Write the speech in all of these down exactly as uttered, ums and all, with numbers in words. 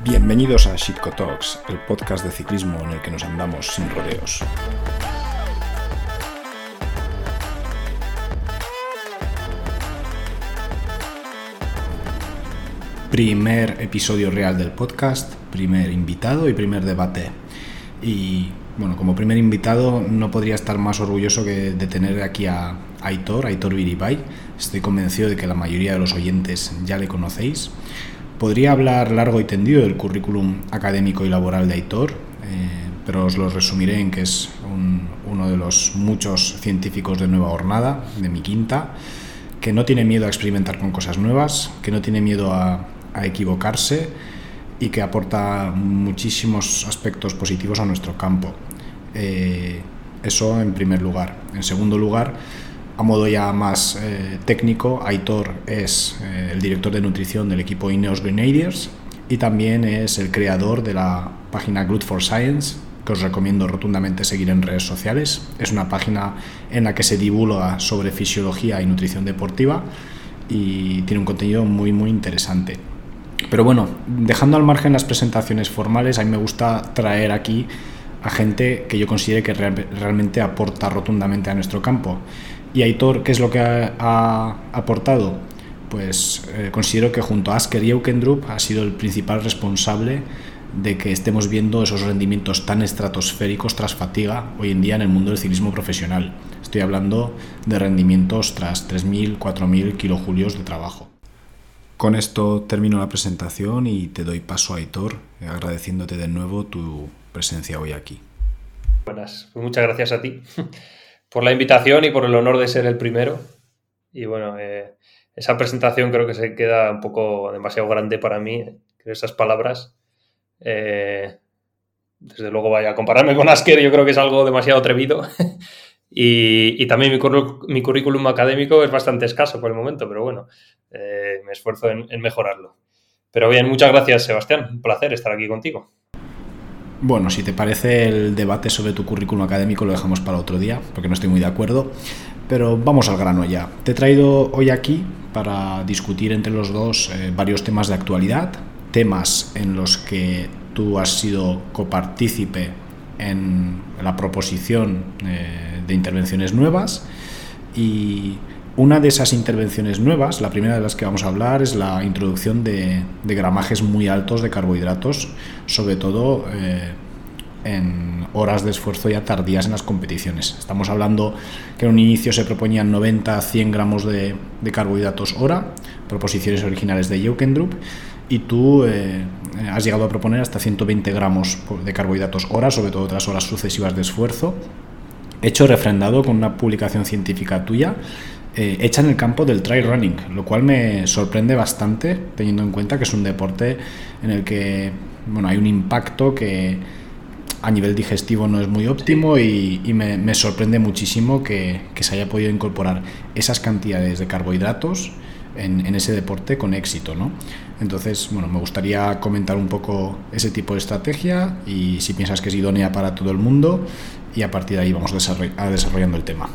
Bienvenidos a Shitco Talks, el podcast de ciclismo en el que nos andamos sin rodeos. Primer episodio real del podcast, primer invitado y primer debate. Y bueno, como primer invitado no podría estar más orgulloso que de tener aquí a Aitor, Aitor Biribay. Estoy convencido de que la mayoría de los oyentes ya le conocéis. Podría hablar largo y tendido del currículum académico y laboral de Aitor, eh, pero os lo resumiré en que es un, uno de los muchos científicos de nueva hornada, de mi quinta, que no tiene miedo a experimentar con cosas nuevas, que no tiene miedo a, a equivocarse y que aporta muchísimos aspectos positivos a nuestro campo. Eh, eso en primer lugar. En segundo lugar, a modo ya más eh, técnico, Aitor es eh, el director de nutrición del equipo Ineos Grenadiers y también es el creador de la página Good for Science, que os recomiendo rotundamente seguir en redes sociales. Es una página en la que se divulga sobre fisiología y nutrición deportiva y tiene un contenido muy muy interesante. Pero bueno, dejando al margen las presentaciones formales, a mí me gusta traer aquí a gente que yo considere que real, realmente aporta rotundamente a nuestro campo. Y Aitor, ¿qué es lo que ha, ha aportado? Pues eh, considero que junto a Asker Jokendrup ha sido el principal responsable de que estemos viendo esos rendimientos tan estratosféricos tras fatiga hoy en día en el mundo del ciclismo profesional. Estoy hablando de rendimientos tras tres mil, cuatro mil kilojulios de trabajo. Con esto termino la presentación y te doy paso a Aitor, agradeciéndote de nuevo tu presencia hoy aquí. Buenas, pues muchas gracias a ti por la invitación y por el honor de ser el primero. Y bueno, eh, esa presentación creo que se queda un poco demasiado grande para mí, creo esas palabras. Eh, desde luego, vaya, a compararme con Asker yo creo que es algo demasiado atrevido. y, y también mi, curr- mi currículum académico es bastante escaso por el momento, pero bueno, eh, me esfuerzo en, en mejorarlo. Pero bien, muchas gracias, Sebastián. Un placer estar aquí contigo. Bueno, si te parece, el debate sobre tu currículum académico lo dejamos para otro día, porque no estoy muy de acuerdo, pero vamos al grano ya. Te he traído hoy aquí para discutir entre los dos eh, varios temas de actualidad, temas en los que tú has sido copartícipe en la proposición eh, de intervenciones nuevas, y una de esas intervenciones nuevas, la primera de las que vamos a hablar, es la introducción de, de gramajes muy altos de carbohidratos, sobre todo eh, en horas de esfuerzo ya tardías en las competiciones. Estamos hablando que en un inicio se proponían noventa a cien gramos de, de carbohidratos hora, proposiciones originales de Jokendrup, y tú eh, has llegado a proponer hasta ciento veinte gramos de carbohidratos hora, sobre todo tras horas sucesivas de esfuerzo, hecho refrendado con una publicación científica tuya, Eh, hecha en el campo del trail running, lo cual me sorprende bastante teniendo en cuenta que es un deporte en el que bueno, hay un impacto que a nivel digestivo no es muy óptimo y, y me, me sorprende muchísimo que, que se haya podido incorporar esas cantidades de carbohidratos en, en ese deporte con éxito, ¿no? Entonces, bueno, me gustaría comentar un poco ese tipo de estrategia y si piensas que es idónea para todo el mundo, y a partir de ahí vamos desarroll- a desarrollando el tema.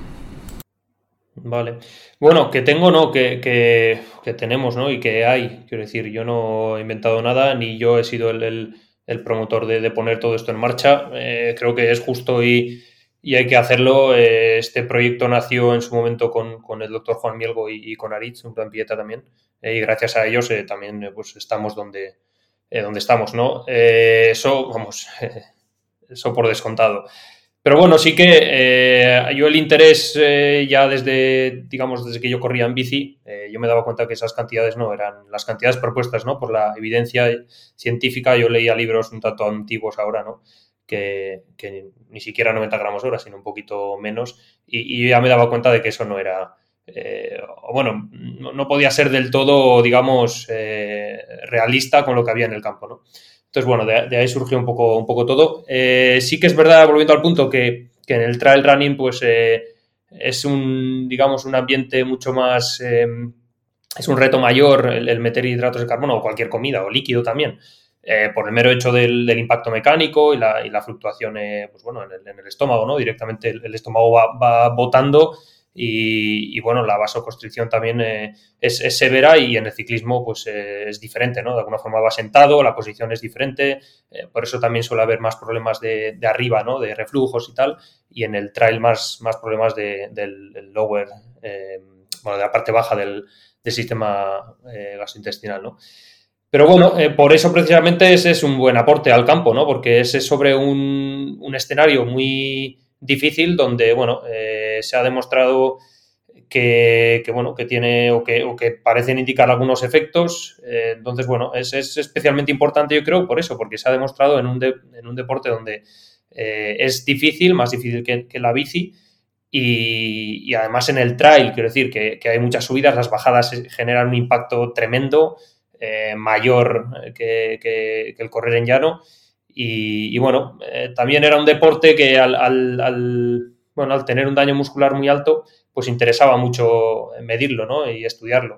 Vale. Bueno, que tengo, no, que, que, que tenemos, ¿no? Y que hay. Quiero decir, yo no he inventado nada, ni yo he sido el, el, el promotor de, de poner todo esto en marcha. Eh, creo que es justo y, y hay que hacerlo. Eh, este proyecto nació en su momento con, con el doctor Juan Mielgo y, y con Aritz, un plan Pieta también. Eh, y gracias a ellos eh, también eh, pues estamos donde, eh, donde estamos, ¿no? Eh, eso, vamos, eso por descontado. Pero bueno, sí que eh, yo el interés eh, ya desde, digamos, desde que yo corría en bici, eh, yo me daba cuenta que esas cantidades no eran las cantidades propuestas, ¿no? Por la evidencia científica. Yo leía libros un tanto antiguos ahora, ¿no? Que, que ni siquiera noventa gramos hora, sino un poquito menos. Y, y ya me daba cuenta de que eso no era, eh, bueno, no, no podía ser del todo, digamos, eh, realista con lo que había en el campo, ¿no? Entonces, bueno, de, de ahí surgió un poco, un poco todo. Eh, sí que es verdad, volviendo al punto, que, que en el trail running, pues eh, es un, digamos, un ambiente mucho más, eh, es un reto mayor el, el meter hidratos de carbono o cualquier comida o líquido también, eh, por el mero hecho del, del impacto mecánico y la, y la fluctuación, eh, pues bueno, en el, en el estómago, ¿no? Directamente el, el estómago va, va botando y, y bueno, la vasoconstricción también eh, es, es severa y en el ciclismo pues eh, es diferente, ¿no? De alguna forma va sentado, la posición es diferente, eh, por eso también suele haber más problemas de, de arriba, ¿no? De reflujos y tal, y en el trail más, más problemas de, del, del lower, eh, bueno, de la parte baja del, del sistema eh, gastrointestinal, ¿no? Pero bueno, eh, por eso precisamente ese es un buen aporte al campo, ¿no? Porque ese es sobre un, un escenario muy difícil donde, bueno, eh, se ha demostrado que, que, bueno, que tiene o que, o que parecen indicar algunos efectos. Eh, entonces, bueno, es, es especialmente importante, yo creo, por eso, porque se ha demostrado en un, de, en un deporte donde eh, es difícil, más difícil que, que la bici, y, y además en el trail, quiero decir, que, que hay muchas subidas, las bajadas generan un impacto tremendo, eh, mayor que, que, que el correr en llano. Y, y bueno, eh, también era un deporte que al, al, al, bueno, al tener un daño muscular muy alto, pues interesaba mucho medirlo, ¿no? Y estudiarlo.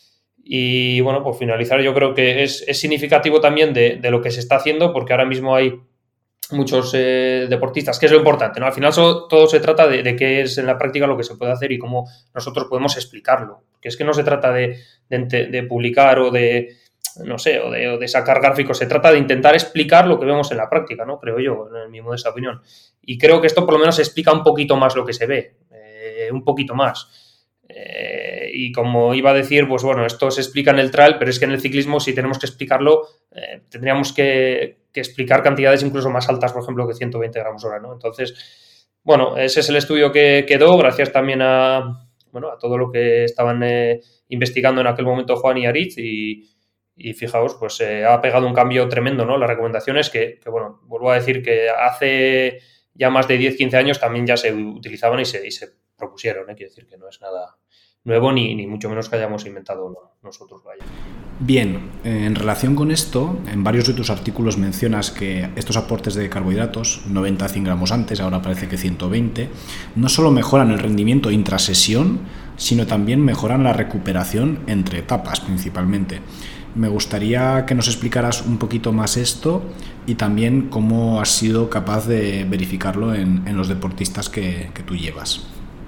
Y bueno, por finalizar, yo creo que es, es significativo también de, de lo que se está haciendo, porque ahora mismo hay muchos eh, deportistas, que es lo importante, ¿no? Al final so, todo se trata de, de qué es en la práctica lo que se puede hacer y cómo nosotros podemos explicarlo. Que es que no se trata de, de, de publicar o de, no sé, o de, o de sacar gráficos, se trata de intentar explicar lo que vemos en la práctica, ¿no? Creo yo, en mi modesta opinión. Y creo que esto por lo menos explica un poquito más lo que se ve, eh, un poquito más. Eh, y como iba a decir, pues bueno, esto se explica en el trail, pero es que en el ciclismo, si tenemos que explicarlo, eh, tendríamos que, que explicar cantidades incluso más altas, por ejemplo, que ciento veinte gramos hora, ¿no? Entonces, bueno, ese es el estudio que quedó, gracias también a, bueno, a todo lo que estaban eh, investigando en aquel momento Juan y Aritz, y, y fijaos, pues eh, ha pegado un cambio tremendo, ¿no? Las recomendaciones que, que, bueno, vuelvo a decir que hace ya más de diez, quince años también ya se utilizaban y se, y se propusieron, ¿eh? Quiero decir que no es nada nuevo ni, ni mucho menos que hayamos inventado nosotros, vaya. Bien, en relación con esto, en varios de tus artículos mencionas que estos aportes de carbohidratos, noventa a cien gramos antes, ahora parece que ciento veinte, no solo mejoran el rendimiento intrasesión, sino también mejoran la recuperación entre etapas principalmente. Me gustaría que nos explicaras un poquito más esto y también cómo has sido capaz de verificarlo en, en los deportistas que, que tú llevas.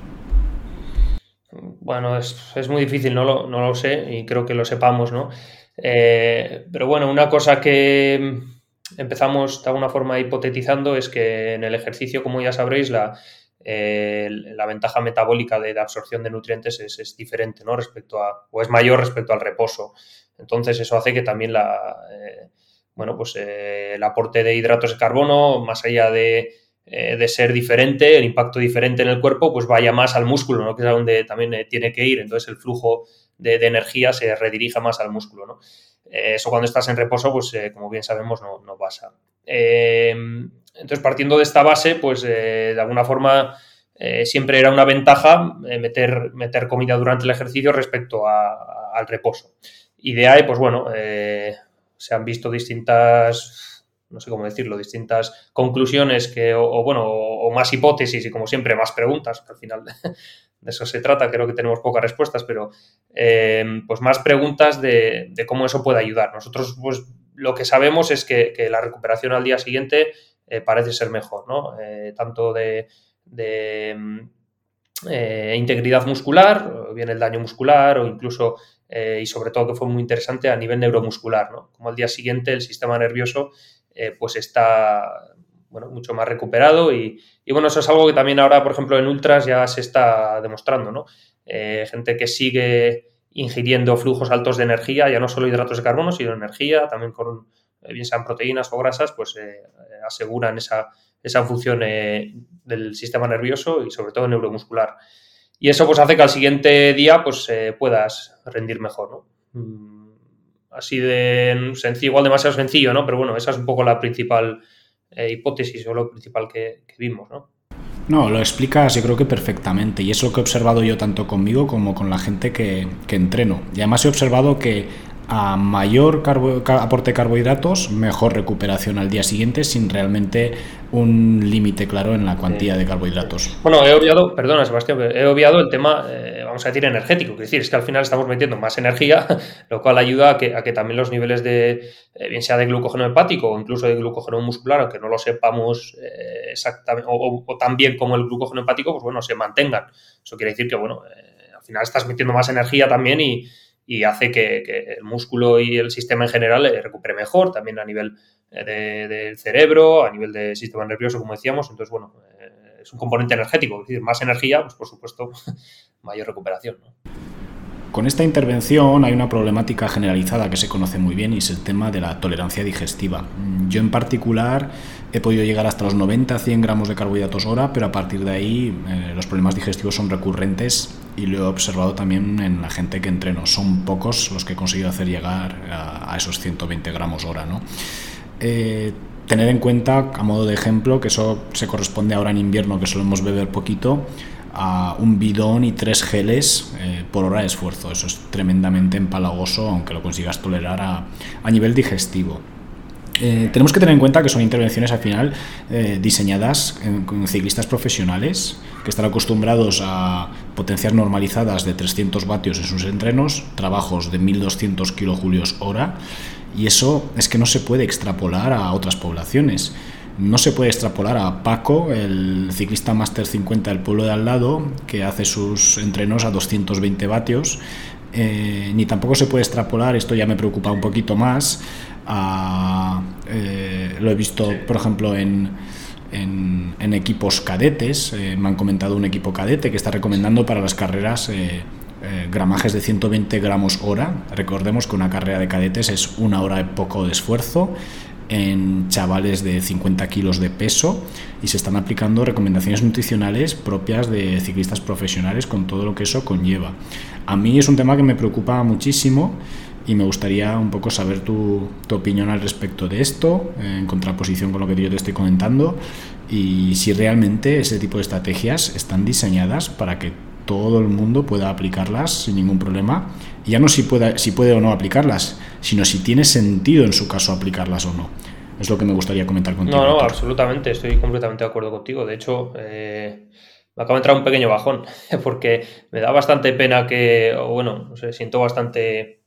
Bueno, es, es muy difícil, no lo, no lo sé y creo que lo sepamos, ¿no? Eh, pero bueno, una cosa que empezamos de alguna forma hipotetizando es que en el ejercicio, como ya sabréis, la, eh, la ventaja metabólica de, de absorción de nutrientes es, es diferente, ¿no? Respecto a, o es mayor respecto al reposo. Entonces eso hace que también la, eh, bueno, pues, eh, el aporte de hidratos de carbono, más allá de de ser diferente, el impacto diferente en el cuerpo, pues vaya más al músculo, ¿no? Que es a donde también eh, tiene que ir. Entonces el flujo de, de energía se redirija más al músculo, ¿no? Eh, eso cuando estás en reposo, pues eh, como bien sabemos, no, no pasa. Eh, entonces, partiendo de esta base, pues eh, de alguna forma eh, siempre era una ventaja eh, meter, meter comida durante el ejercicio respecto a, a, al reposo. Y de ahí, pues bueno, eh, se han visto distintas... no sé cómo decirlo, distintas conclusiones que, o, o bueno, o, o más hipótesis y como siempre más preguntas, al final de eso se trata, creo que tenemos pocas respuestas, pero eh, pues más preguntas de, de cómo eso puede ayudar. Nosotros pues lo que sabemos es que, que la recuperación al día siguiente eh, parece ser mejor, ¿no? Eh, tanto de, de eh, integridad muscular, bien el daño muscular o incluso eh, y sobre todo que fue muy interesante a nivel neuromuscular, ¿no? Como al día siguiente el sistema nervioso Eh, pues está bueno, mucho más recuperado y, y bueno, eso es algo que también ahora, por ejemplo, en ultras ya se está demostrando, ¿no? Eh, gente que sigue ingiriendo flujos altos de energía, ya no solo hidratos de carbono, sino energía, también con, eh, bien sean proteínas o grasas, pues eh, aseguran esa, esa función eh, del sistema nervioso y sobre todo neuromuscular. Y eso pues hace que al siguiente día pues eh, puedas rendir mejor, ¿no? Mm. Así de sencillo, igual demasiado sencillo, ¿no? Pero bueno, esa es un poco la principal eh, hipótesis o lo principal que, que vimos, ¿no? No, lo explicas yo creo que perfectamente y es lo que he observado yo tanto conmigo como con la gente que, que entreno. Y además he observado que a mayor carbo, aporte de carbohidratos, mejor recuperación al día siguiente sin realmente un límite claro en la cuantía sí. de carbohidratos. Bueno, he obviado, perdona Sebastián, he obviado el tema, eh, vamos a decir, energético. Es decir, es que al final estamos metiendo más energía, lo cual ayuda a que, a que también los niveles de, eh, bien sea de glucógeno hepático o incluso de glucógeno muscular, aunque no lo sepamos eh, exactamente, o, o tan bien como el glucógeno hepático, pues bueno, se mantengan. Eso quiere decir que, bueno, eh, al final estás metiendo más energía también y y hace que, que el músculo y el sistema en general eh, recupere mejor, también a nivel eh, de, del cerebro, a nivel del sistema nervioso, como decíamos. Entonces, bueno, eh, es un componente energético, es decir, más energía, pues por supuesto, mayor recuperación, ¿no? Con esta intervención hay una problemática generalizada que se conoce muy bien y es el tema de la tolerancia digestiva. Yo en particular he podido llegar hasta los noventa a cien gramos de carbohidratos hora, pero a partir de ahí eh, los problemas digestivos son recurrentes y lo he observado también en la gente que entreno. Son pocos los que he conseguido hacer llegar a, a esos ciento veinte gramos hora, ¿no? Eh, tener en cuenta, a modo de ejemplo, que eso se corresponde ahora en invierno, que solemos beber poquito, a un bidón y tres geles eh, por hora de esfuerzo. Eso es tremendamente empalagoso, aunque lo consigas tolerar a, a nivel digestivo. Eh, tenemos que tener en cuenta que son intervenciones al final eh, diseñadas en, con ciclistas profesionales que están acostumbrados a potencias normalizadas de trescientos vatios en sus entrenos, trabajos de mil doscientos kilojulios hora, y eso es que no se puede extrapolar a otras poblaciones. No se puede extrapolar a Paco, el ciclista Master cincuenta del pueblo de al lado, que hace sus entrenos a doscientos veinte vatios, eh, ni tampoco se puede extrapolar, esto ya me preocupa un poquito más, a, eh, lo he visto, por ejemplo, en, en, en equipos cadetes. Eh, me han comentado un equipo cadete que está recomendando para las carreras eh, eh, gramajes de ciento veinte gramos hora. Recordemos que una carrera de cadetes es una hora y poco de esfuerzo en chavales de cincuenta kilos de peso, y se están aplicando recomendaciones nutricionales propias de ciclistas profesionales con todo lo que eso conlleva. A mí es un tema que me preocupa muchísimo y me gustaría un poco saber tu, tu opinión al respecto de esto, en contraposición con lo que yo te estoy comentando, y si realmente ese tipo de estrategias están diseñadas para que todo el mundo pueda aplicarlas sin ningún problema, y ya no si puede, si puede o no aplicarlas, sino si tiene sentido en su caso aplicarlas o no. Es lo que me gustaría comentar contigo. No, no, Héctor. Absolutamente, estoy completamente de acuerdo contigo. De hecho, eh, me acaba de entrar un pequeño bajón, porque me da bastante pena que, o bueno, no sé, siento bastante,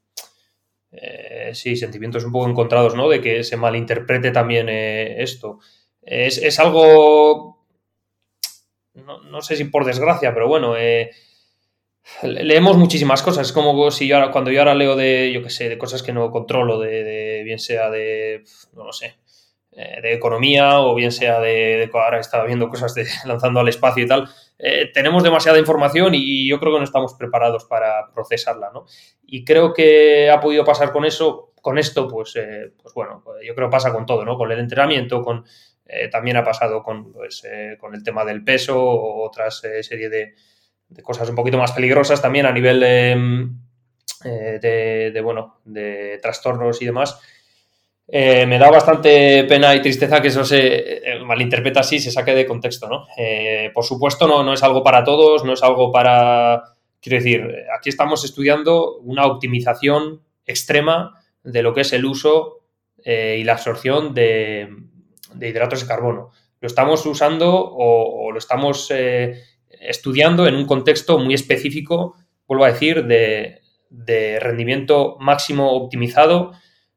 eh, sí, sentimientos un poco encontrados, ¿no? De que se malinterprete también eh, esto. Es, es algo, no, no sé si por desgracia, pero bueno, eh, leemos muchísimas cosas. Es como si yo ahora, cuando yo ahora leo de, yo qué sé, de cosas que no controlo, de, de bien sea de, no lo sé, eh, de economía o bien sea de, de ahora estaba viendo cosas de lanzando al espacio y tal. Eh, tenemos demasiada información y yo creo que no estamos preparados para procesarla, ¿no? Y creo que ha podido pasar con eso, con esto, pues, eh, pues bueno, yo creo que pasa con todo, ¿no? Con el entrenamiento, con eh, también ha pasado con, pues, eh, con el tema del peso o otras eh, serie de de cosas un poquito más peligrosas también a nivel de, de, de bueno, de trastornos y demás. Eh, me da bastante pena y tristeza que eso se eh, malinterpreta así, se saque de contexto, ¿no? Eh, por supuesto, no, no es algo para todos, no es algo para... Quiero decir, aquí estamos estudiando una optimización extrema de lo que es el uso eh, y la absorción de, de hidratos de carbono. Lo estamos usando o, o lo estamos... Eh, estudiando en un contexto muy específico, vuelvo a decir, de, de rendimiento máximo optimizado,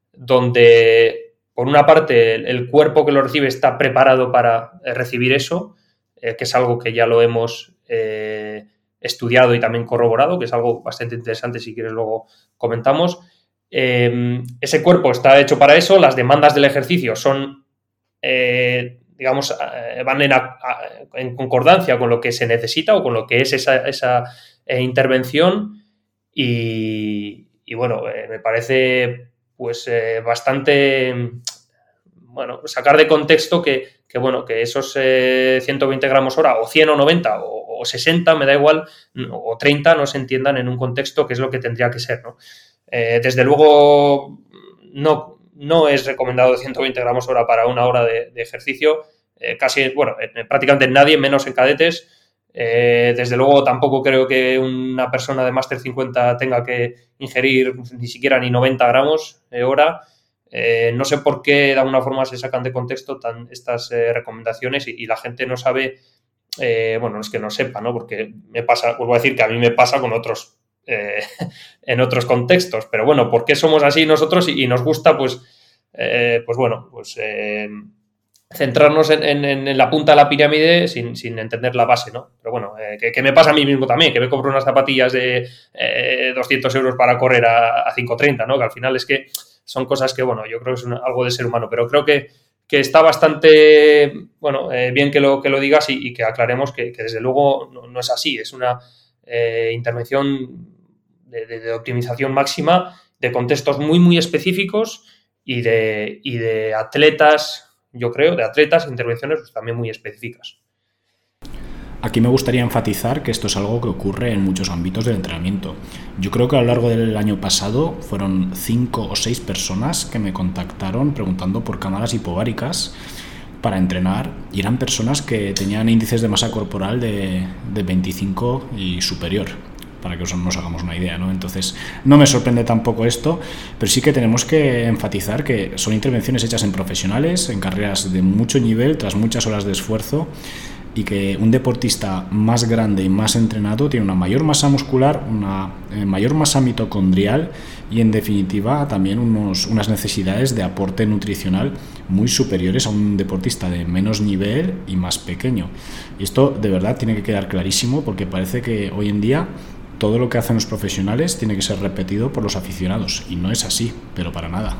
donde por una parte el, el cuerpo que lo recibe está preparado para recibir eso, eh, que es algo que ya lo hemos eh, estudiado y también corroborado, que es algo bastante interesante, si quieres luego comentamos. Eh, ese cuerpo está hecho para eso, las demandas del ejercicio son... Eh, digamos, van en, a, en concordancia con lo que se necesita o con lo que es esa, esa eh, intervención y, y bueno, eh, me parece pues eh, bastante, bueno, sacar de contexto que, que bueno, que esos eh, ciento veinte gramos hora o cien o noventa o, o sesenta, me da igual, o treinta, no se entiendan en un contexto que es lo que tendría que ser, ¿no? Eh, desde luego, no... No es recomendado ciento veinte gramos hora para una hora de, de ejercicio. Eh, casi, bueno, eh, prácticamente nadie, menos en cadetes. Eh, desde luego tampoco creo que una persona de máster cincuenta tenga que ingerir ni siquiera ni noventa gramos de hora. Eh, no sé por qué de alguna forma se sacan de contexto tan, estas eh, recomendaciones y, y la gente no sabe, eh, bueno, no es que no sepa, ¿no? Porque me pasa, vuelvo a decir que a mí me pasa con otros, eh, en otros contextos, pero bueno, ¿por qué somos así nosotros y, y nos gusta, pues, eh, pues bueno, pues eh, centrarnos en, en, en la punta de la pirámide sin, sin entender la base, ¿no? Pero bueno, eh, que, que me pasa a mí mismo también, que me compro unas zapatillas de eh, doscientos euros para correr a, a cinco treinta, ¿no? Que al final es que son cosas que, bueno, yo creo que es una, algo de ser humano, pero creo que, que está bastante, bueno, eh, bien que lo, que lo digas y, y que aclaremos que, que desde luego no, no es así, es una eh, intervención de, de, de optimización máxima de contextos muy, muy específicos y de, y de atletas, yo creo, de atletas, intervenciones pues, también muy específicas. Aquí me gustaría enfatizar que esto es algo que ocurre en muchos ámbitos del entrenamiento. Yo creo que a lo largo del año pasado fueron cinco o seis personas que me contactaron preguntando por cámaras hipobáricas para entrenar y eran personas que tenían índices de masa corporal de, de veinticinco y superior, para que nos hagamos una idea, ¿no? Entonces, no me sorprende tampoco esto, pero sí que tenemos que enfatizar que son intervenciones hechas en profesionales, en carreras de mucho nivel, tras muchas horas de esfuerzo, y que un deportista más grande y más entrenado tiene una mayor masa muscular, una eh, mayor masa mitocondrial y en definitiva también unos, unas necesidades de aporte nutricional muy superiores a un deportista de menos nivel y más pequeño. Y esto de verdad tiene que quedar clarísimo porque parece que hoy en día todo lo que hacen los profesionales tiene que ser repetido por los aficionados y no es así, pero para nada.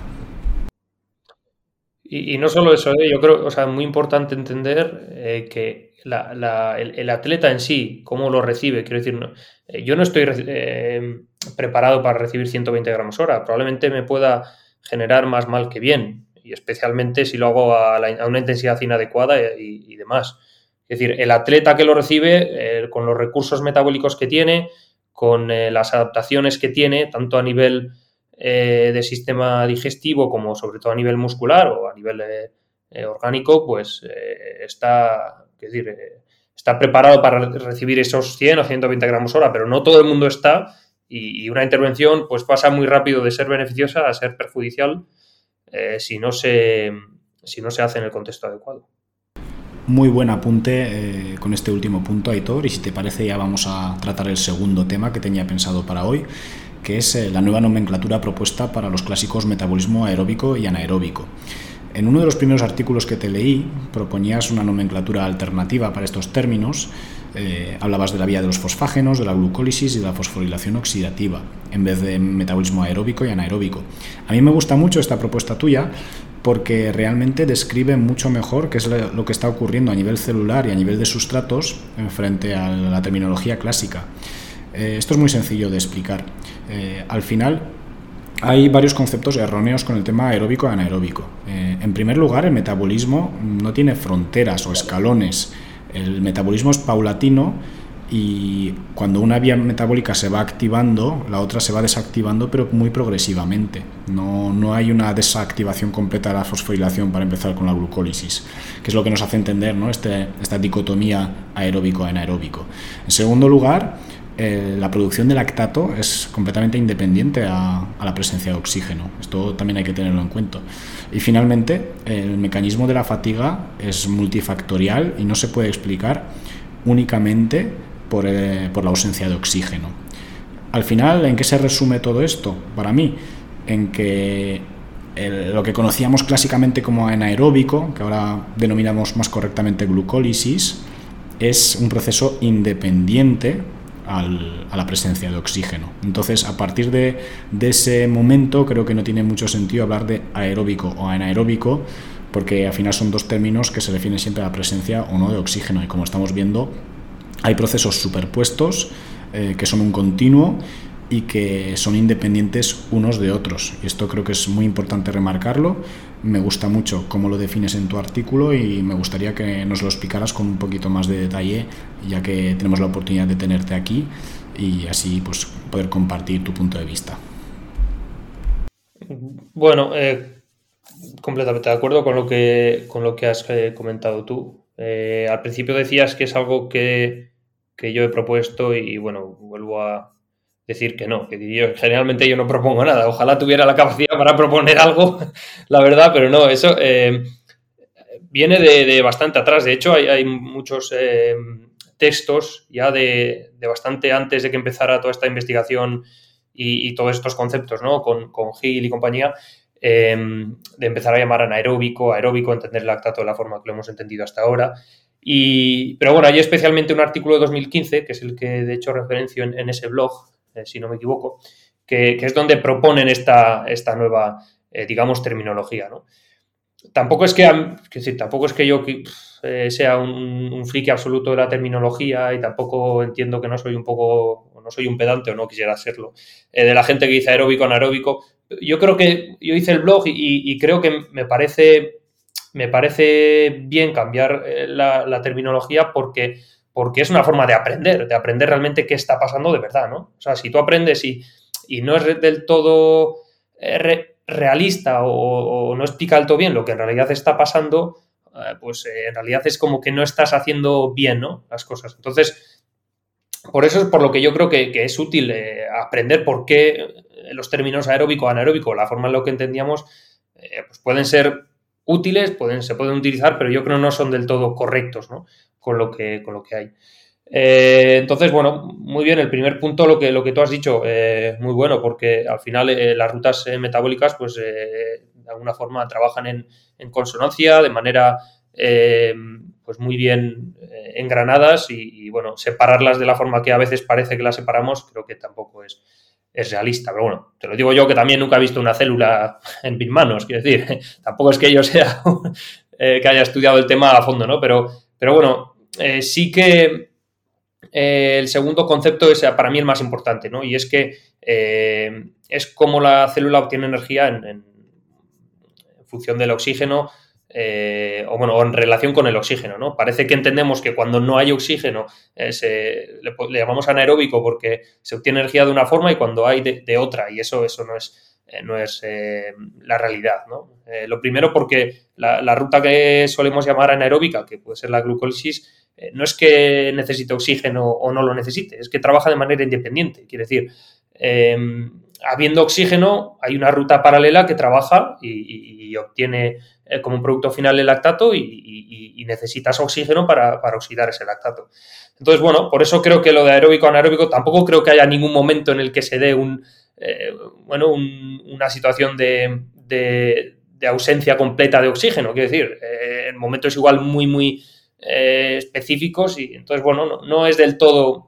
Y, y no solo eso, ¿eh? Yo creo, o sea, muy importante entender eh, que la, la, el, el, atleta en sí, cómo lo recibe, quiero decir, no, eh, yo no estoy eh, preparado para recibir ciento veinte gramos hora, probablemente me pueda generar más mal que bien, y especialmente si lo hago a, la, a una intensidad inadecuada y, y demás. Es decir, el atleta que lo recibe, eh, con los recursos metabólicos que tiene, con eh, las adaptaciones que tiene, tanto a nivel eh, de sistema digestivo como sobre todo a nivel muscular o a nivel eh, eh, orgánico, pues eh, está, es decir, eh, está preparado para recibir esos cien o ciento veinte gramos hora, pero no todo el mundo está y, y una intervención pues pasa muy rápido de ser beneficiosa a ser perjudicial eh, si, no se, si no se hace en el contexto adecuado. Muy buen apunte eh, con este último punto, Aitor, y si te parece ya vamos a tratar el segundo tema que tenía pensado para hoy, que es eh, la nueva nomenclatura propuesta para los clásicos metabolismo aeróbico y anaeróbico. En uno de los primeros artículos que te leí proponías una nomenclatura alternativa para estos términos. Eh, hablabas de la vía de los fosfágenos, de la glucólisis y de la fosforilación oxidativa, en vez de metabolismo aeróbico y anaeróbico. A mí me gusta mucho esta propuesta tuya porque realmente describe mucho mejor qué es lo que está ocurriendo a nivel celular y a nivel de sustratos frente a la terminología clásica. Eh, esto es muy sencillo de explicar. Eh, al final hay varios conceptos erróneos con el tema aeróbico y anaeróbico. Eh, en primer lugar, el metabolismo no tiene fronteras o escalones. El metabolismo es paulatino y cuando una vía metabólica se va activando, la otra se va desactivando, pero muy progresivamente. No, no hay una desactivación completa de la fosforilación para empezar con la glucólisis, que es lo que nos hace entender, ¿no? este, esta dicotomía aeróbico-anaeróbico. En segundo lugar, eh, la producción de lactato es completamente independiente a, a la presencia de oxígeno. Esto también hay que tenerlo en cuenta. Y finalmente, el mecanismo de la fatiga es multifactorial y no se puede explicar únicamente por, eh, por la ausencia de oxígeno. Al final, ¿en qué se resume todo esto? Para mí, en que el, lo que conocíamos clásicamente como anaeróbico, que ahora denominamos más correctamente glucólisis, es un proceso independiente al, a la presencia de oxígeno. Entonces, a partir de, de ese momento, creo que no tiene mucho sentido hablar de aeróbico o anaeróbico, porque al final son dos términos que se refieren siempre a la presencia o no de oxígeno, y como estamos viendo, hay procesos superpuestos eh, que son un continuo y que son independientes unos de otros. Y esto creo que es muy importante remarcarlo. Me gusta mucho cómo lo defines en tu artículo y me gustaría que nos lo explicaras con un poquito más de detalle, ya que tenemos la oportunidad de tenerte aquí y así pues poder compartir tu punto de vista. Bueno, eh, completamente de acuerdo con lo que, con lo que has eh, comentado tú. Eh, al principio decías que es algo que que yo he propuesto y, bueno, vuelvo a decir que no, que yo, generalmente yo no propongo nada. Ojalá tuviera la capacidad para proponer algo, la verdad, pero no, eso eh, viene de, de bastante atrás. De hecho, hay, hay muchos eh, textos ya de, de bastante antes de que empezara toda esta investigación y, y todos estos conceptos, ¿no? Con, con Hill y compañía, eh, de empezar a llamar anaeróbico, aeróbico, entender el lactato de la forma que lo hemos entendido hasta ahora. Y, pero bueno, hay especialmente un artículo de dos mil quince, que es el que de hecho referencio en, en ese blog, eh, si no me equivoco, que, que es donde proponen esta, esta nueva, eh, digamos, terminología, ¿no? Tampoco es que, es decir, tampoco es que yo eh, sea un, un friki absoluto de la terminología y tampoco entiendo que no soy un poco, no soy un pedante o no quisiera serlo, eh, de la gente que dice aeróbico, anaeróbico. Yo creo que yo hice el blog y, y creo que me parece, me parece bien cambiar la, la terminología porque, porque es una forma de aprender, de aprender realmente qué está pasando de verdad, ¿no? O sea, si tú aprendes y, y no es del todo eh, re, realista o, o no explica del todo bien lo que en realidad está pasando, eh, pues eh, en realidad es como que no estás haciendo bien, ¿no?, las cosas. Entonces, por eso es por lo que yo creo que, que es útil eh, aprender por qué los términos aeróbico, anaeróbico, la forma en la que entendíamos, eh, pues pueden ser útiles, pueden, se pueden utilizar, pero yo creo que no son del todo correctos, ¿no?, con lo que, con lo que hay. Eh, entonces, bueno, muy bien, el primer punto, lo que, lo que tú has dicho, eh, muy bueno, porque al final eh, las rutas eh, metabólicas, pues eh, de alguna forma trabajan en, en consonancia, de manera eh, pues muy bien eh, engranadas y, y, bueno, separarlas de la forma que a veces parece que las separamos, creo que tampoco es, es realista. Pero bueno, te lo digo yo que también nunca he visto una célula en mis manos, quiero decir, tampoco es que yo sea eh, que haya estudiado el tema a fondo, ¿no? Pero, pero bueno, eh, sí que Eh, el segundo concepto es para mí el más importante, ¿no? Y es que eh, es como la célula obtiene energía en, en, en función del oxígeno eh, o, bueno, o en relación con el oxígeno, ¿no? Parece que entendemos que cuando no hay oxígeno eh, se, le, le llamamos anaeróbico porque se obtiene energía de una forma y cuando hay de, de otra, y eso, eso no es, eh, no es eh, la realidad, ¿no? Eh, lo primero porque la, la ruta que solemos llamar anaeróbica, que puede ser la glucólisis, Eh, no es que necesite oxígeno o no lo necesite, es que trabaja de manera independiente. Quiere decir, eh, habiendo oxígeno, hay una ruta paralela que trabaja y, y, y obtiene eh, como un producto final el lactato y, y, y necesitas oxígeno para, para oxidar ese lactato. Entonces, bueno, por eso creo que lo de aeróbico anaeróbico tampoco creo que haya ningún momento en el que se dé un, eh, bueno, un, una situación de, de, de ausencia completa de oxígeno. Quiero decir, eh, en momentos igual muy, muy Eh, específicos y entonces, bueno, no, no es del todo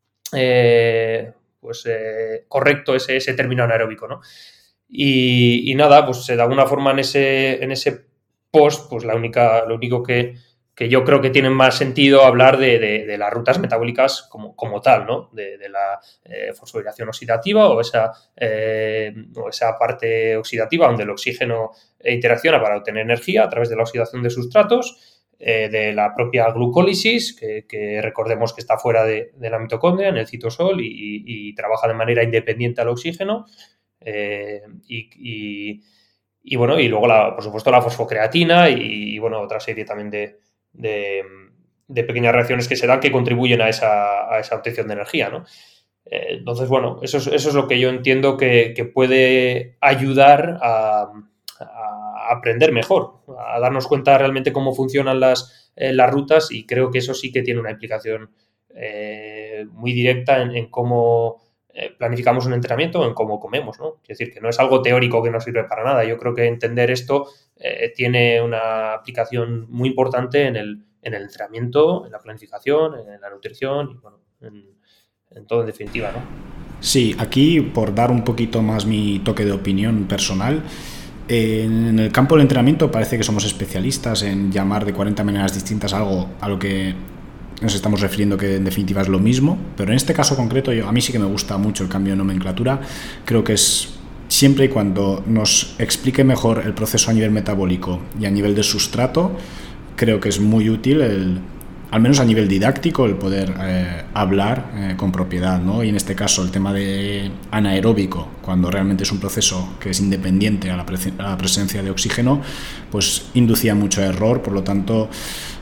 eh, pues eh, correcto ese, ese término anaeróbico, ¿no? Y, y nada, pues de alguna forma en ese, en ese post, pues la única, lo único que, que yo creo que tiene más sentido hablar de, de, de las rutas metabólicas como, como tal, ¿no? De, de la eh, fosforilación oxidativa o esa, eh, o esa parte oxidativa donde el oxígeno interacciona para obtener energía a través de la oxidación de sustratos, Eh, de la propia glucólisis, que, que recordemos que está fuera de, de la mitocondria, en el citosol, y, y, y trabaja de manera independiente al oxígeno. Eh, y, y, y, bueno, y luego, la, por supuesto, la fosfocreatina y, y bueno, otra serie también de, de, de pequeñas reacciones que se dan que contribuyen a esa, a esa obtención de energía, ¿no? Eh, entonces, bueno, eso es, eso es lo que yo entiendo que, que puede ayudar a... a aprender mejor, a darnos cuenta realmente cómo funcionan las, eh, las rutas, y creo que eso sí que tiene una implicación eh, muy directa en, en cómo eh, planificamos un entrenamiento o en cómo comemos, ¿no? Es decir, que no es algo teórico que no sirve para nada. Yo creo que entender esto eh, tiene una aplicación muy importante en el, en el entrenamiento, en la planificación, en la nutrición y bueno, en, en todo en definitiva, ¿no? Sí, aquí por dar un poquito más mi toque de opinión personal, en el campo del entrenamiento parece que somos especialistas en llamar de cuarenta maneras distintas algo a lo que nos estamos refiriendo, que en definitiva es lo mismo, pero en este caso concreto yo, a mí sí que me gusta mucho el cambio de nomenclatura. Creo que es siempre y cuando nos explique mejor el proceso a nivel metabólico y a nivel de sustrato, creo que es muy útil el, al menos a nivel didáctico, el poder eh, hablar eh, con propiedad, ¿no? Y en este caso el tema de anaeróbico, cuando realmente es un proceso que es independiente a la, pre- a la presencia de oxígeno, pues inducía mucho error. Por lo tanto,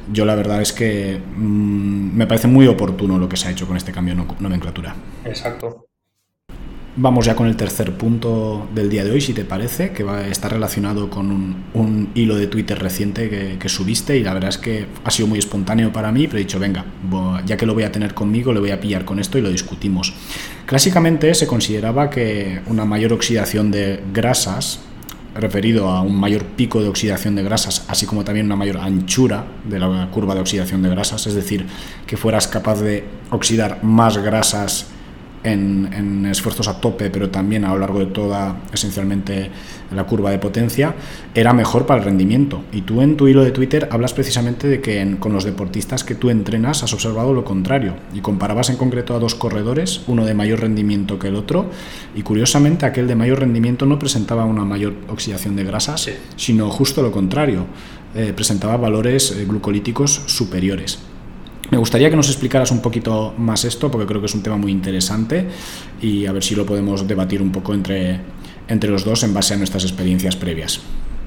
yo la verdad es que mmm, me parece muy oportuno lo que se ha hecho con este cambio de nomenclatura. Exacto. Vamos ya con el tercer punto del día de hoy, si te parece, que va a estar relacionado con un, un hilo de Twitter reciente que, que subiste, y la verdad es que ha sido muy espontáneo para mí, pero he dicho, venga, ya que lo voy a tener conmigo, le voy a pillar con esto y lo discutimos. Clásicamente se consideraba que una mayor oxidación de grasas, referido a un mayor pico de oxidación de grasas, así como también una mayor anchura de la curva de oxidación de grasas, es decir, que fueras capaz de oxidar más grasas En, en esfuerzos a tope, pero también a lo largo de toda, esencialmente, la curva de potencia, era mejor para el rendimiento. Y tú en tu hilo de Twitter hablas precisamente de que en, con los deportistas que tú entrenas has observado lo contrario, y comparabas en concreto a dos corredores, uno de mayor rendimiento que el otro, y curiosamente aquel de mayor rendimiento no presentaba una mayor oxidación de grasas, sí. sino justo lo contrario, eh, presentaba valores eh, glucolíticos superiores. Me gustaría que nos explicaras un poquito más esto, porque creo que es un tema muy interesante, y a ver si lo podemos debatir un poco entre, entre los dos en base a nuestras experiencias previas.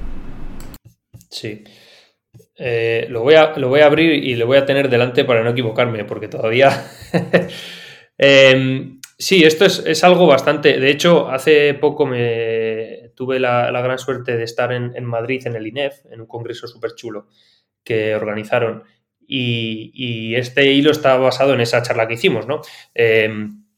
Sí. Eh, lo, voy a, lo voy a abrir y lo voy a tener delante para no equivocarme, porque todavía... eh, sí, esto es, es algo bastante... De hecho, hace poco me tuve la, la gran suerte de estar en, en Madrid, en el I N E F, en un congreso súper chulo que organizaron. Y, y este hilo está basado en esa charla que hicimos, ¿no? Eh,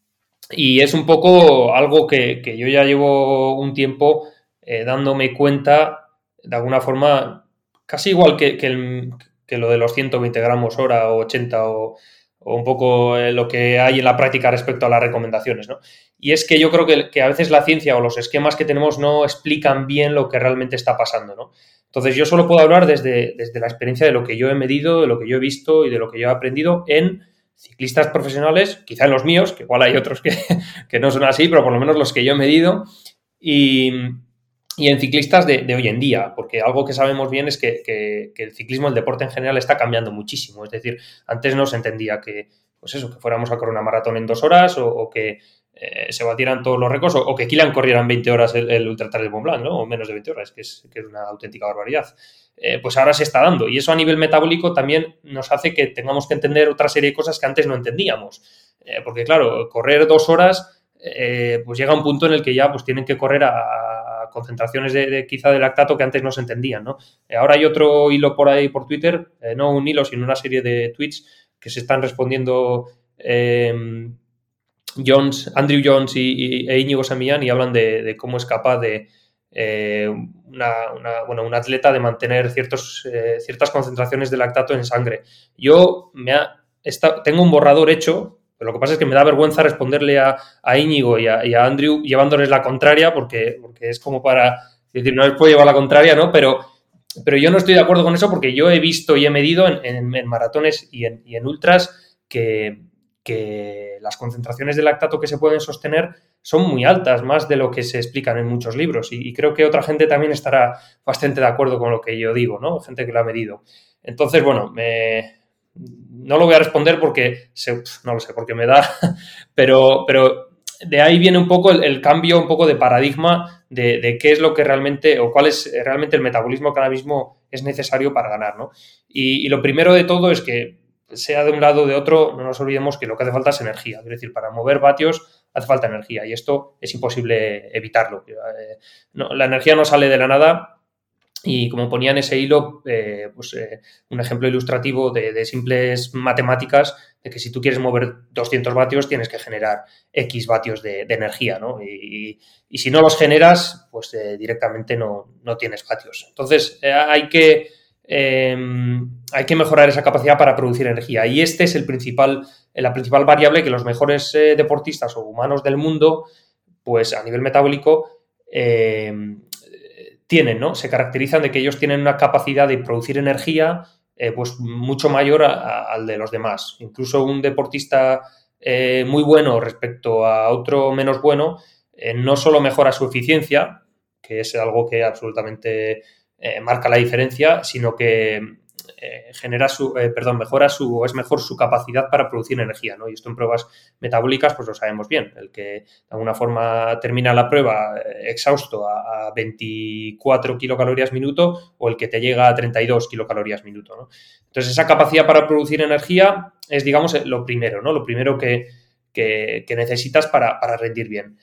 y es un poco algo que, que yo ya llevo un tiempo eh, dándome cuenta, de alguna forma, casi igual que, que, el, que lo de los ciento veinte gramos hora o ochenta o, o un poco lo que hay en la práctica respecto a las recomendaciones, ¿no? Y es que yo creo que, que a veces la ciencia o los esquemas que tenemos no explican bien lo que realmente está pasando, ¿no? Entonces yo solo puedo hablar desde, desde la experiencia de lo que yo he medido, de lo que yo he visto y de lo que yo he aprendido en ciclistas profesionales, quizá en los míos, que igual hay otros que, que no son así, pero por lo menos los que yo he medido, y, y en ciclistas de, de hoy en día, porque algo que sabemos bien es que, que, que el ciclismo, el deporte en general, está cambiando muchísimo. Es decir, antes no se entendía que, pues eso, que fuéramos a correr una maratón en dos horas o, o que Eh, se batieran todos los récords, o, o que Kilian corrieran veinte horas el, el Ultra Trail de Mont Blanc, ¿no? O menos de veinte horas, que es, que es una auténtica barbaridad. Eh, pues ahora se está dando, y eso a nivel metabólico también nos hace que tengamos que entender otra serie de cosas que antes no entendíamos. Eh, porque claro, correr dos horas, eh, pues llega un punto en el que ya pues tienen que correr a, a concentraciones de, de quizá de lactato que antes no se entendían, ¿no? Eh, ahora hay otro hilo por ahí por Twitter, eh, no un hilo, sino una serie de tweets que se están respondiendo eh, Jones, Andrew Jones y, y, e Íñigo Samillán, y hablan de, de cómo es capaz de eh, una, una, bueno, un atleta de mantener ciertos, eh, ciertas concentraciones de lactato en sangre. Yo me ha, está, tengo un borrador hecho, pero lo que pasa es que me da vergüenza responderle a, a Íñigo y a, y a Andrew llevándoles la contraria, porque, porque es como para decir, no les puedo llevar la contraria, ¿no? Pero, pero yo no estoy de acuerdo con eso, porque yo he visto y he medido en, en, en maratones y en, y en ultras que... que las concentraciones de lactato que se pueden sostener son muy altas, más de lo que se explican en muchos libros, y, y creo que otra gente también estará bastante de acuerdo con lo que yo digo, ¿no? Gente que lo ha medido. Entonces, bueno, me, no lo voy a responder porque se, no lo sé, porque me da, pero, pero de ahí viene un poco el, el cambio, un poco de paradigma de, de qué es lo que realmente, o cuál es realmente el metabolismo que ahora mismo es necesario para ganar, ¿no? Y, y lo primero de todo es que, sea de un lado o de otro, no nos olvidemos que lo que hace falta es energía. Es decir, para mover vatios hace falta energía, y esto es imposible evitarlo. Eh, no, la energía no sale de la nada, y como ponía en ese hilo, eh, pues eh, un ejemplo ilustrativo de, de simples matemáticas, de que si tú quieres mover doscientos vatios tienes que generar X vatios de, de energía, ¿no? Y, y si no los generas, pues eh, directamente no, no tienes vatios. Entonces eh, hay que... Eh, hay que mejorar esa capacidad para producir energía, y este es el principal, la principal variable que los mejores eh, deportistas o humanos del mundo, pues a nivel metabólico eh, tienen, ¿no? Se caracterizan de que ellos tienen una capacidad de producir energía eh, pues mucho mayor a, a, al de los demás. Incluso un deportista eh, muy bueno respecto a otro menos bueno eh, no solo mejora su eficiencia, que es algo que absolutamente Eh, marca la diferencia, sino que eh, genera su, eh, perdón, mejora su, o es mejor su capacidad para producir energía, ¿no? Y esto en pruebas metabólicas pues lo sabemos bien. El que de alguna forma termina la prueba eh, exhausto a, a veinticuatro kilocalorías minuto o el que te llega a treinta y dos kilocalorías minuto, ¿no? Entonces esa capacidad para producir energía es, digamos, lo primero, ¿no? Lo primero que, que, que necesitas para, para rendir bien.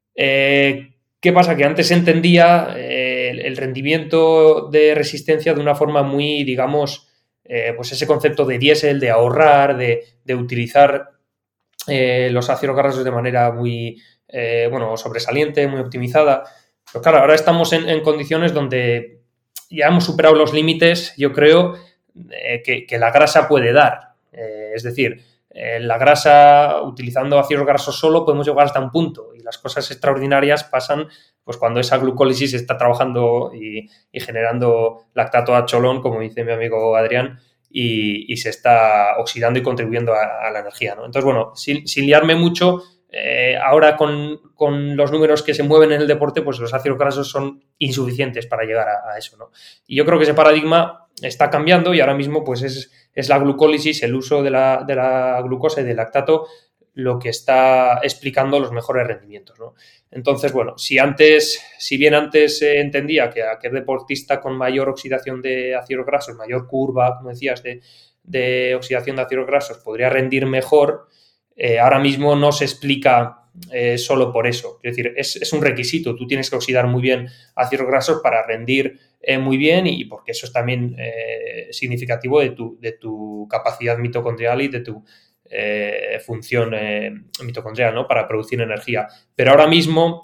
Eh, ¿Qué pasa? Que antes se entendía eh, el, el rendimiento de resistencia de una forma muy, digamos, eh, pues ese concepto de diésel, de ahorrar, de, de utilizar eh, los ácidos grasos de manera muy, eh, bueno, sobresaliente, muy optimizada. Pero claro, ahora estamos en, en condiciones donde ya hemos superado los límites, yo creo, eh, que, que la grasa puede dar. Eh, es decir, Eh, la grasa, utilizando ácidos grasos solo, podemos llegar hasta un punto y las cosas extraordinarias pasan pues cuando esa glucólisis está trabajando y, y generando lactato a cholón, como dice mi amigo Adrián, y, y se está oxidando y contribuyendo a, a la energía, ¿no? Entonces, bueno, sin, sin liarme mucho, eh, ahora con, con los números que se mueven en el deporte, pues los ácidos grasos son insuficientes para llegar a, a eso, ¿no? Y yo creo que ese paradigma está cambiando y ahora mismo pues es, es la glucólisis, el uso de la, de la glucosa y del lactato lo que está explicando los mejores rendimientos, ¿no? Entonces, bueno, si antes, si bien antes se eh, entendía que aquel deportista con mayor oxidación de ácidos grasos, mayor curva, como decías, de, de oxidación de ácidos grasos, podría rendir mejor, eh, ahora mismo no se explica eh, solo por eso. Es decir, es, es un requisito. Tú tienes que oxidar muy bien ácidos grasos para rendir Eh, muy bien y porque eso es también eh, significativo de tu, de tu capacidad mitocondrial y de tu eh, función eh, mitocondrial, ¿no? Para producir energía. Pero ahora mismo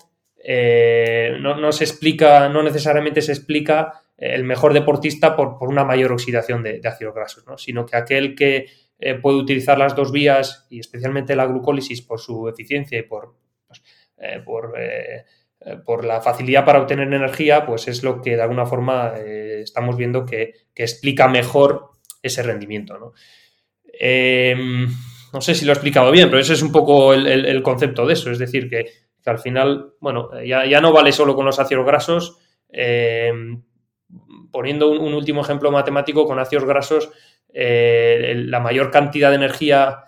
eh, no, no se explica, no necesariamente se explica el mejor deportista por, por una mayor oxidación de, de ácidos grasos, ¿no? Sino que aquel que eh, puede utilizar las dos vías y especialmente la glucólisis por su eficiencia y por, pues, eh, por eh, por la facilidad para obtener energía, pues es lo que de alguna forma eh, estamos viendo que, que explica mejor ese rendimiento, ¿no? Eh, no sé si lo he explicado bien, pero ese es un poco el, el, el concepto de eso, es decir, que, que al final, bueno, ya, ya no vale solo con los ácidos grasos, eh, poniendo un, un último ejemplo matemático, con ácidos grasos, eh, la mayor cantidad de energía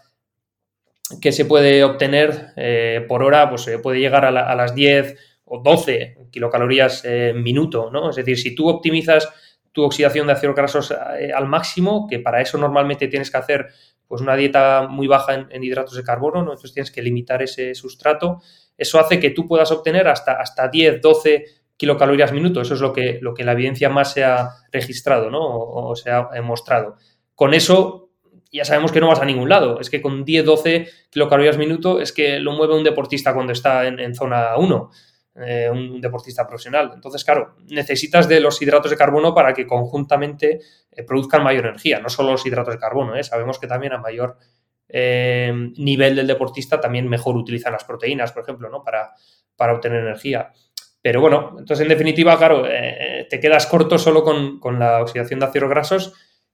que se puede obtener eh, por hora, pues eh, puede llegar a, la, a las diez o doce kilocalorías eh, minuto, ¿no? Es decir, si tú optimizas tu oxidación de ácidos grasos eh, al máximo, que para eso normalmente tienes que hacer pues una dieta muy baja en, en hidratos de carbono, ¿no? Entonces tienes que limitar ese sustrato, eso hace que tú puedas obtener hasta, hasta diez, doce kilocalorías minuto, eso es lo que, lo que la evidencia más se ha registrado, ¿no? O, o se ha mostrado. Con eso ya sabemos que no vas a ningún lado, es que con diez, doce kilocalorías minuto es que lo mueve un deportista cuando está en, en zona uno. Eh, un deportista profesional. Entonces, claro, necesitas de los hidratos de carbono para que conjuntamente eh, produzcan mayor energía, no solo los hidratos de carbono, ¿eh? Sabemos que también a mayor eh, nivel del deportista también mejor utilizan las proteínas, por ejemplo, ¿no? Para, para obtener energía. Pero bueno, entonces en definitiva, claro, eh, te quedas corto solo con, con la oxidación de ácidos grasos,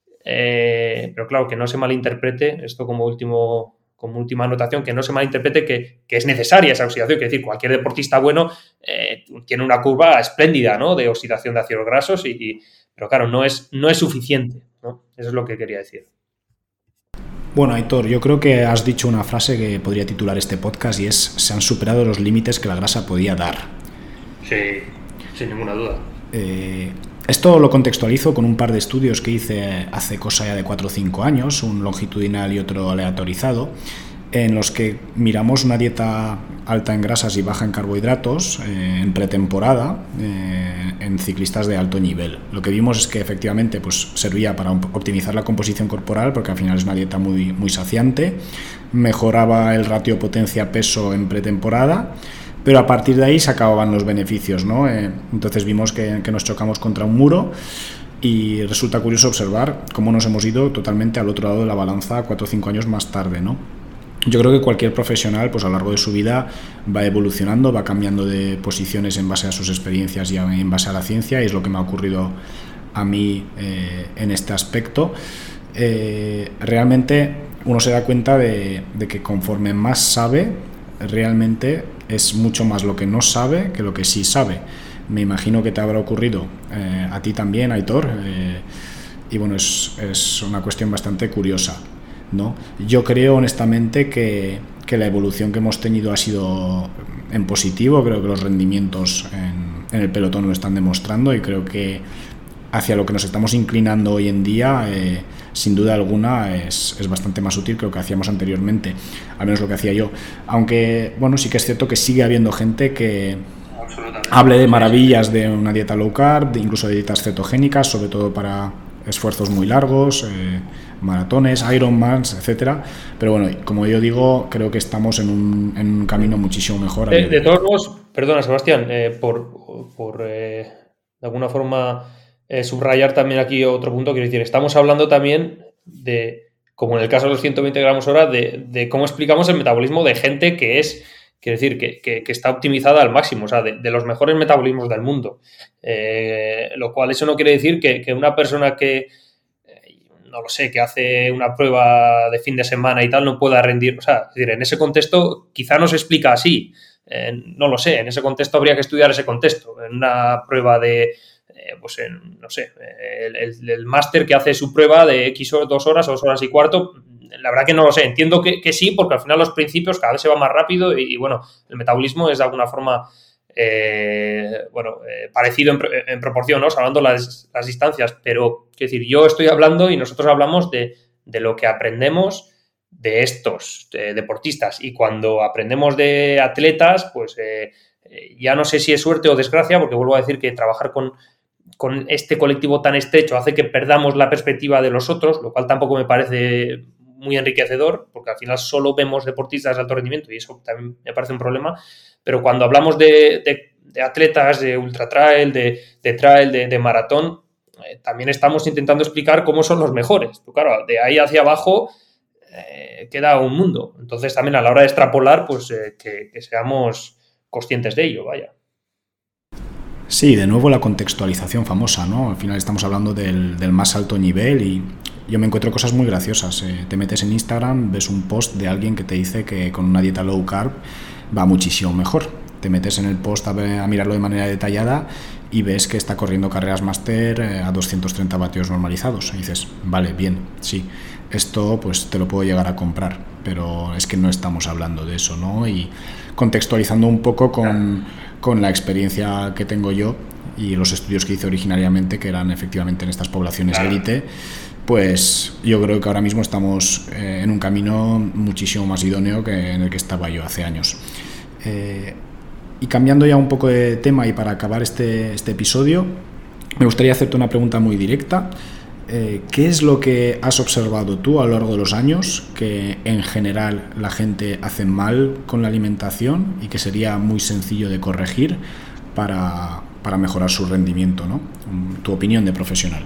eh, pero claro, que no se malinterprete esto como último... como última anotación, que no se malinterprete que, que es necesaria esa oxidación, es decir, cualquier deportista bueno eh, tiene una curva espléndida, ¿no? De oxidación de ácidos grasos, y, y, pero claro, no es, no es suficiente, ¿no? Eso es lo que quería decir. Bueno, Aitor, yo creo que has dicho una frase que podría titular este podcast y es: se han superado los límites que la grasa podía dar. Sí, sin ninguna duda. Eh, esto lo contextualizo con un par de estudios que hice hace cosa ya de cuatro o cinco años, un longitudinal y otro aleatorizado, en los que miramos una dieta alta en grasas y baja en carbohidratos eh, en pretemporada eh, en ciclistas de alto nivel. Lo que vimos es que efectivamente pues, servía para optimizar la composición corporal, porque al final es una dieta muy, muy saciante, mejoraba el ratio potencia-peso en pretemporada, pero a partir de ahí se acababan los beneficios, ¿no? Eh, entonces vimos que, que nos chocamos contra un muro y resulta curioso observar cómo nos hemos ido totalmente al otro lado de la balanza cuatro o cinco años más tarde, ¿no? Yo creo que cualquier profesional, pues a lo largo de su vida, va evolucionando, va cambiando de posiciones en base a sus experiencias y en base a la ciencia, y es lo que me ha ocurrido a mí eh, en este aspecto. Eh, realmente uno se da cuenta de, de que conforme más sabe, realmente es mucho más lo que no sabe que lo que sí sabe. Me imagino que te habrá ocurrido eh, a ti también, Aitor, eh, y bueno, es, es una cuestión bastante curiosa, ¿no? Yo creo honestamente que, que la evolución que hemos tenido ha sido en positivo. Creo que los rendimientos en, en el pelotón lo están demostrando, y creo que hacia lo que nos estamos inclinando hoy en día, eh, sin duda alguna, es, es bastante más útil que lo que hacíamos anteriormente, al menos lo que hacía yo. Aunque, bueno, sí que es cierto que sigue habiendo gente que hable de maravillas de una dieta low carb, de incluso de dietas cetogénicas, sobre todo para esfuerzos muy largos, eh, maratones, Ironmans, etcétera. Pero bueno, como yo digo, creo que estamos en un, en un camino muchísimo mejor. De, de todos modos, perdona, Sebastián, eh, por, por eh, de alguna forma eh, subrayar también aquí otro punto, quiero decir, estamos hablando también de, como en el caso de los ciento veinte gramos hora, de, de cómo explicamos el metabolismo de gente que es, quiero decir, que, que, que está optimizada al máximo, o sea, de, de los mejores metabolismos del mundo. Eh, lo cual eso no quiere decir que, que una persona que, eh, no lo sé, que hace una prueba de fin de semana y tal no pueda rendir, o sea, es decir, en ese contexto quizá no se explica así, eh, no lo sé, en ese contexto habría que estudiar ese contexto, en una prueba de, eh, pues en, no sé, el, el, el máster que hace su prueba de X o dos horas o dos horas y cuarto, la verdad que no lo sé, entiendo que, que sí, porque al final los principios cada vez se va más rápido y, y bueno, el metabolismo es de alguna forma eh, bueno, eh, parecido en, en proporción, ¿no? Hablando las, las distancias, pero quiero decir, yo estoy hablando y nosotros hablamos de, de lo que aprendemos de estos de deportistas, y cuando aprendemos de atletas, pues eh, ya no sé si es suerte o desgracia, porque vuelvo a decir que trabajar con con este colectivo tan estrecho hace que perdamos la perspectiva de los otros, lo cual tampoco me parece muy enriquecedor, porque al final solo vemos deportistas de alto rendimiento y eso también me parece un problema. Pero cuando hablamos de, de, de atletas, de ultra trail, de, de trail, de, de maratón, eh, también estamos intentando explicar cómo son los mejores. Pero claro, de ahí hacia abajo eh, queda un mundo. Entonces también a la hora de extrapolar, pues eh, que, que seamos conscientes de ello, vaya. Sí, de nuevo la contextualización famosa, ¿no? Al final estamos hablando del, del más alto nivel, y yo me encuentro cosas muy graciosas. Eh, te metes en Instagram, ves un post de alguien que te dice que con una dieta low carb va muchísimo mejor. Te metes en el post a, ver, a mirarlo de manera detallada y ves que está corriendo carreras máster eh, a doscientos treinta vatios normalizados. Y dices, vale, bien, sí, esto pues te lo puedo llegar a comprar, pero es que no estamos hablando de eso, ¿no? Y contextualizando un poco con, con la experiencia que tengo yo y los estudios que hice originariamente, que eran efectivamente en estas poblaciones élite, pues yo creo que ahora mismo estamos eh, en un camino muchísimo más idóneo que en el que estaba yo hace años. Eh, y cambiando ya un poco de tema, y para acabar este, este episodio, me gustaría hacerte una pregunta muy directa. Eh, ¿Qué es lo que has observado tú a lo largo de los años que en general la gente hace mal con la alimentación y que sería muy sencillo de corregir para, para mejorar su rendimiento, ¿no? Tu opinión de profesional.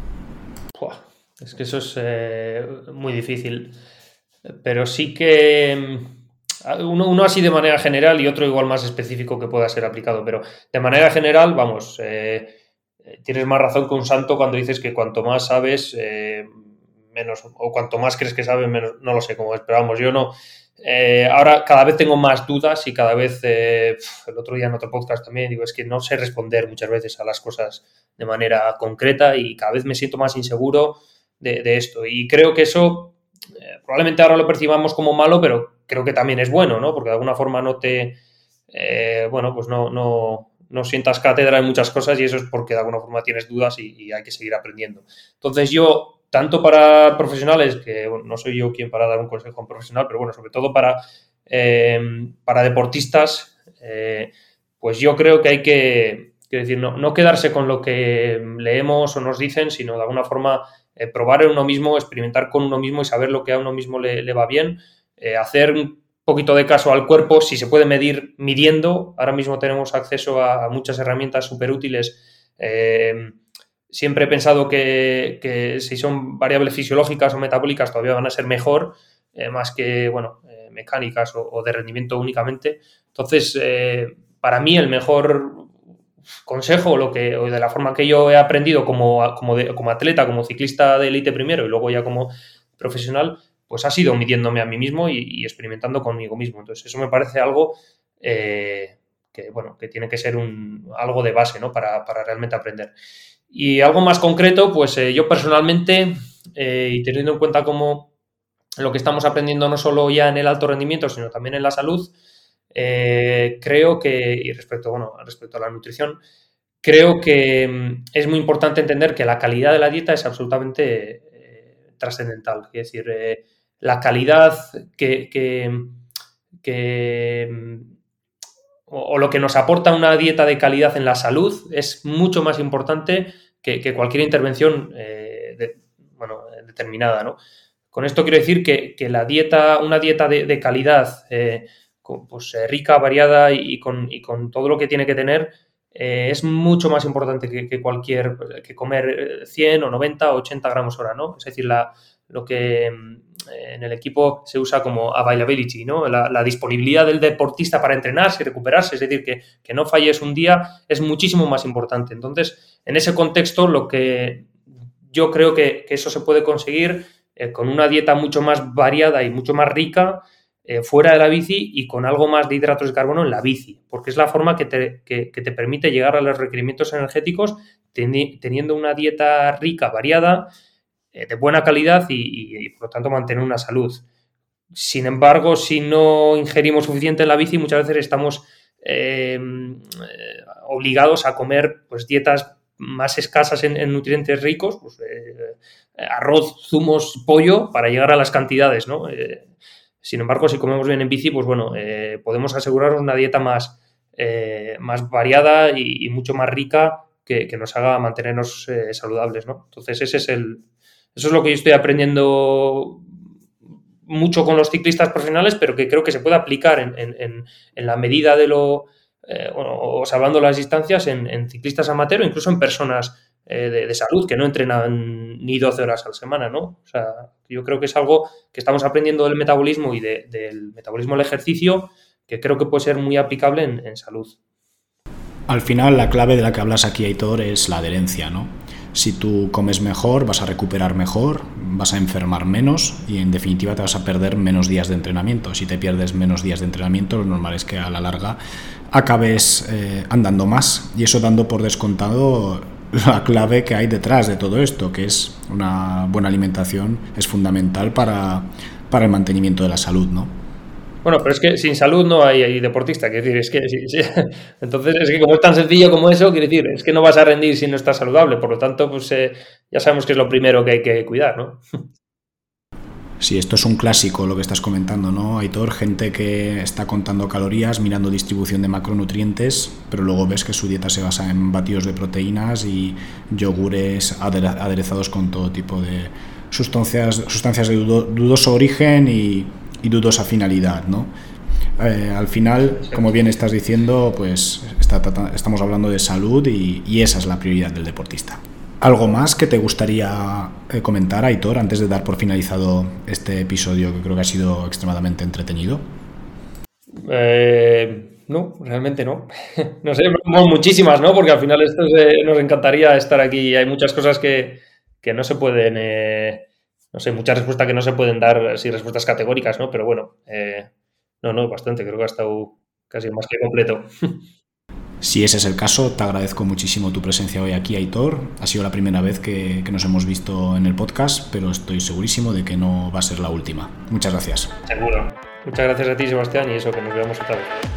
Uah, es que eso es eh, muy difícil, pero sí que uno, uno así de manera general y otro igual más específico que pueda ser aplicado, pero de manera general, vamos, eh, tienes más razón que un santo cuando dices que cuanto más sabes, eh, menos, o cuanto más crees que sabes, menos, no lo sé cómo es, pero vamos, yo no. Eh, ahora cada vez tengo más dudas y cada vez, eh, el otro día en otro podcast también digo, es que no sé responder muchas veces a las cosas de manera concreta y cada vez me siento más inseguro de, de esto. Y creo que eso eh, probablemente ahora lo percibamos como malo, pero creo que también es bueno, ¿no? Porque de alguna forma no te, eh, bueno, pues no, no, no sientas cátedra en muchas cosas, y eso es porque de alguna forma tienes dudas y, y hay que seguir aprendiendo. Entonces yo, tanto para profesionales, que bueno, no soy yo quien para dar un consejo a un profesional, pero bueno, sobre todo para, eh, para deportistas, eh, pues yo creo que hay que, quiero decir, no, no quedarse con lo que leemos o nos dicen, sino de alguna forma eh, probar en uno mismo, experimentar con uno mismo y saber lo que a uno mismo le, le va bien, eh, hacer un poquito de caso al cuerpo, si se puede medir, midiendo. Ahora mismo tenemos acceso a, a muchas herramientas súper útiles. Eh, siempre he pensado que, que si son variables fisiológicas o metabólicas todavía van a ser mejor, eh, más que, bueno, eh, mecánicas o, o de rendimiento únicamente. Entonces, eh, para mí el mejor consejo, lo que, o de la forma que yo he aprendido como, como, de, como atleta, como ciclista de élite primero y luego ya como profesional, pues ha sido midiéndome a mí mismo y, y experimentando conmigo mismo. Entonces eso me parece algo eh, que, bueno, que tiene que ser un, algo de base, ¿no? para, para realmente aprender. Y algo más concreto, pues eh, yo personalmente, eh, y teniendo en cuenta cómo lo que estamos aprendiendo no solo ya en el alto rendimiento, sino también en la salud, eh, creo que, y respecto, bueno, respecto a la nutrición, creo que mm, es muy importante entender que la calidad de la dieta es absolutamente eh, trascendental. Es decir, eh, la calidad que, que, que o, o lo que nos aporta una dieta de calidad en la salud es mucho más importante que, que cualquier intervención eh, de, bueno, determinada, ¿no? Con esto quiero decir que, que la dieta, una dieta de, de calidad eh, con, pues, eh, rica, variada y, y, con, y con todo lo que tiene que tener eh, es mucho más importante que, que cualquier que comer cien o noventa o ochenta gramos hora, ¿no? Es decir, la, lo que en el equipo se usa como availability, ¿no? La, la disponibilidad del deportista para entrenarse y recuperarse, es decir, que, que no falles un día es muchísimo más importante. Entonces, en ese contexto, lo que yo creo que, que eso se puede conseguir eh, con una dieta mucho más variada y mucho más rica eh, fuera de la bici y con algo más de hidratos de carbono en la bici, porque es la forma que te, que, que te permite llegar a los requerimientos energéticos teni- teniendo una dieta rica, variada, de buena calidad y, y, y, por lo tanto, mantener una salud. Sin embargo, si no ingerimos suficiente en la bici, muchas veces estamos eh, obligados a comer pues, dietas más escasas en, en nutrientes ricos, pues, eh, arroz, zumos, pollo, para llegar a las cantidades, ¿no? Eh, sin embargo, si comemos bien en bici, pues bueno, eh, podemos asegurarnos una dieta más, eh, más variada y, y mucho más rica que, que nos haga mantenernos eh, saludables, ¿no? Entonces, ese es el Eso es lo que yo estoy aprendiendo mucho con los ciclistas profesionales, pero que creo que se puede aplicar en, en, en la medida de lo, eh, bueno, o salvando las distancias, en, en ciclistas amateur o incluso en personas eh, de, de salud que no entrenan ni doce horas a la semana, ¿no? O sea, yo creo que es algo que estamos aprendiendo del metabolismo y de, del metabolismo del ejercicio que creo que puede ser muy aplicable en, en salud. Al final, la clave de la que hablas aquí, Aitor, es la adherencia, ¿no? Si tú comes mejor, vas a recuperar mejor, vas a enfermar menos y en definitiva te vas a perder menos días de entrenamiento. Si te pierdes menos días de entrenamiento, lo normal es que a la larga acabes eh, andando más, y eso dando por descontado la clave que hay detrás de todo esto, que es una buena alimentación, es fundamental para, para el mantenimiento de la salud, ¿no? Bueno, pero es que sin salud no hay, hay deportista, quiero decir, es que sí, sí. Entonces es que como es tan sencillo como eso, quiero decir, es que no vas a rendir si no estás saludable, por lo tanto, pues eh, ya sabemos que es lo primero que hay que cuidar, ¿no? Sí, esto es un clásico lo que estás comentando, ¿no, Aitor? Gente que está contando calorías, mirando distribución de macronutrientes, pero luego ves que su dieta se basa en batidos de proteínas y yogures aderezados con todo tipo de sustancias, sustancias de dudoso origen y y dudosa finalidad, ¿no? Eh, al final, como bien estás diciendo, pues está, estamos hablando de salud y, y esa es la prioridad del deportista. ¿Algo más que te gustaría eh, comentar, Aitor, antes de dar por finalizado este episodio que creo que ha sido extremadamente entretenido? Eh, no, realmente no. No sé, muchísimas, ¿no? Porque al final esto es, nos encantaría estar aquí. Hay muchas cosas que, que no se pueden... Eh, no sé, muchas respuestas que no se pueden dar así, respuestas categóricas, ¿no? Pero bueno, eh, no, no, bastante, creo que ha estado casi más que completo. Si ese es el caso, te agradezco muchísimo tu presencia hoy aquí, Aitor. Ha sido la primera vez que, que nos hemos visto en el podcast, pero estoy segurísimo de que no va a ser la última. Muchas gracias. Seguro. Muchas gracias a ti, Sebastián, y eso, que nos veamos otra vez.